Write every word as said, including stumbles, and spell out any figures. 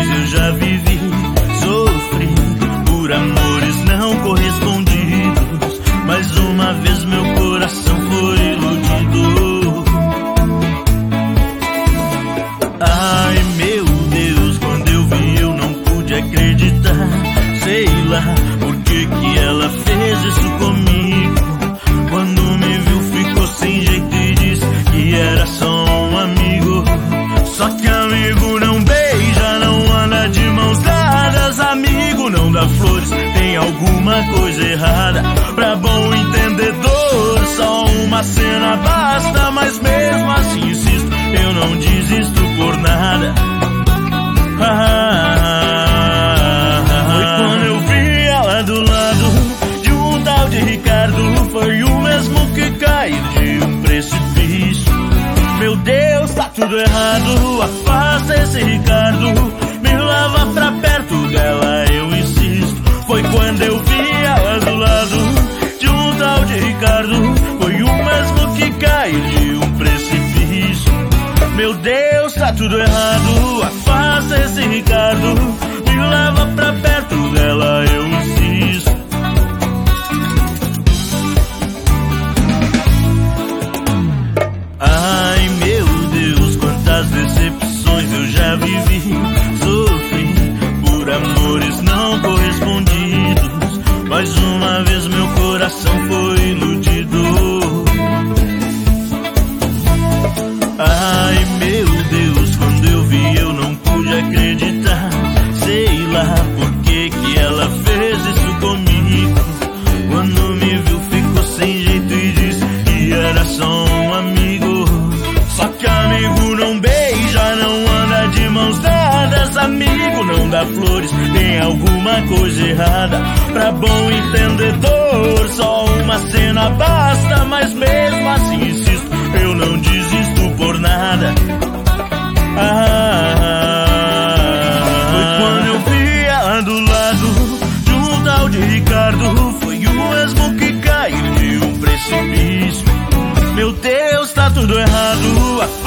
decepções eu já vivi, sofri por amores não correspondidos. Mais uma vez meu coração foi iludido. Ai meu Deus, quando eu vi eu não pude acreditar. Sei lá por que que ela fez isso comigo. Quando me viu ficou sem jeito e disse que era só um amigo. Só que amigo não beija, não anda de mãos dadas. Amigo não dá flores, tem alguma coisa errada. Pra bom entendedor, só uma cena basta. Mas mesmo assim insisto, eu não desisto por nada. Ah, foi quando eu vi ela do lado de um tal de Ricardo. Foi o mesmo que caiu de um precipício. Meu Deus, tá tudo errado. Afasta esse Ricardo, me leva pra perto dela, eu insisto. Foi quando eu vi ela do lado de um tal de Ricardo. Foi o mesmo que caiu de um precipício. Meu Deus, tá tudo errado. Afasta esse Ricardo, me leva pra perto dela, eu insisto. Ai meu Deus, quantas decepções eu já vivi, sofri por amores não correspondidos. Mais uma vez meu coração foi iludido. Ai meu Deus, quando eu vi eu não pude acreditar. Sei lá por que que ela fez isso comigo. Quando me viu ficou sem jeito e disse que era só um amigo. Só que amigo não beija, não anda de mãos dadas. Amigo não dá flores, tem alguma coisa errada. Pra bom entendedor, só uma cena basta. Mas mesmo assim insisto, eu não desisto por nada. Ah, foi quando eu vi ela do lado de um tal de Ricardo. Foi o mesmo que caiu de um precipício. Meu Deus, tá tudo errado.